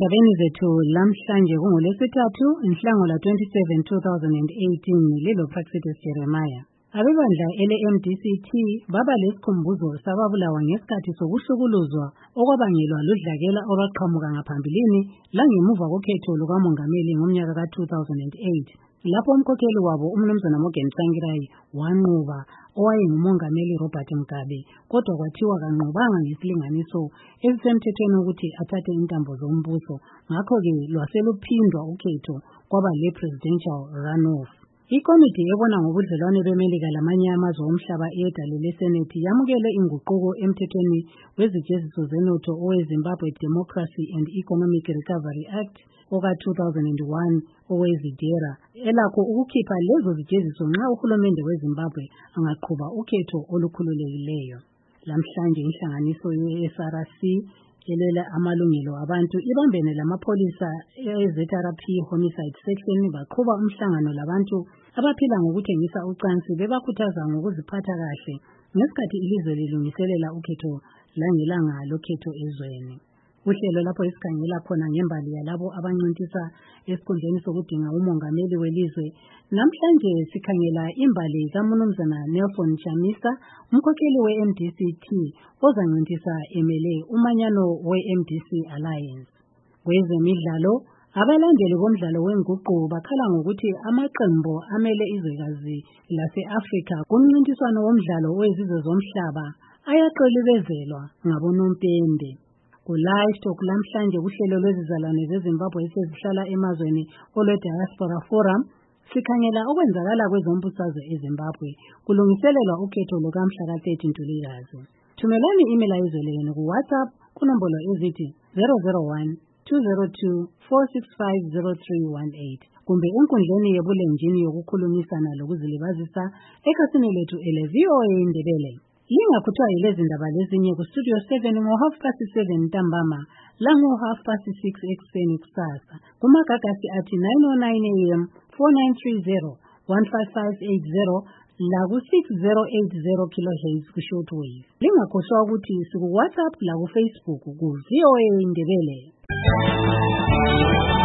Endabeni zethu lamhlanje kungoLwesithathu inhlangula 27 2018 lelo Praxedes Jeremiah. Abebandla ele-MDCT baba lesikhumbuzo sababulawa ngesikhathi sokuhlukuluzwa okwabangelwa ludlakela olwaqhamuka ngaphambilini langemuva kokhetho lukamongameli ngomnyaka ka-2008 lapho umkhokheli wabo umnumzana Morgan Tsvangirai wanqoba owayengumongameli Robert Mugabe, kodwa kwathiwa kanqobanga ngesilinganiso esisemthethweni ukuthi athathe intambo zombuso. Ngakho-ke lwaseluphindwa ukhetho kwaba le-presidential runoff. Ikomiti ebona ngobudlelwane beMelika lamanye amazwe omhlaba eyedalele leSenethi yamukele inguquko emthethweni wezijeziso zenotho oweZimbabwe Democracy and Economic Recovery Act oka-2001 owezidera elakho ukukhipha lezo zijeziso nxa uhulumende weZimbabwe angaqhuba ukhetho olukhululekileyo. Lamhlanje inhlanganiso ye-SRC elela amalungelo abantu ibambene lamapholisa e-ZRP Homicide Section baqhuba umhlangano labantu abaphila ngokuthengisa ucansi bebakhuthaza ngokuziphatha kahle ngesikhathi ilizwe lilungiselela ukhetho langelanga lokhetho ezweni. Uhlelo lapho esikhangela khona ngembali yalabo abancintisa esikhundleni sokudinga umongameli welizwe. Namhlanje sikhangela imbali kaMnumzana Nelson Chamisa, umkhokheli we-MDCT ozancintisa emele umanyano we-MDC Alliance. Kwezemidlalo, abalandeli bomdlalo wenguqu bakhala ngokuthi amaqembu amele izwekazi lase-Afrika kumncintiswano womdlalo wezizwe zomhlaba ayaqilibezelwa ngabonompembe. Ku-Live Talk lamhlanje kuhlelo lwezizalwane zeZimbabwe esezihlala emazweni olwe-Diaspora Forum sikhangela okwenzakala kwezombusazwe eZimbabwe kulungiselelwa ukhetho lukamhla ka-13 Ntulikazi. Thumelani imilayezo lenu ku-WhatsApp kunombolo ezithi 001-202-465-0318 kumbe enkundleni yebulenjini yokukhulumisana lokuzilibazisa ekhasini lethu ele-VOA Indebele. Lingakuthwa yilezi ndaba lezinye ku-Studio 7 ngo-7:30 ntambama lango-6:30 ekuseni kusasa kumagagasi athi 909 AM 4930 15580 laku-6080 kHz ku-shortwave. Lingakhohlwa ukuthi siku-WhatsApp laku-Facebook ku-VOA Indebele.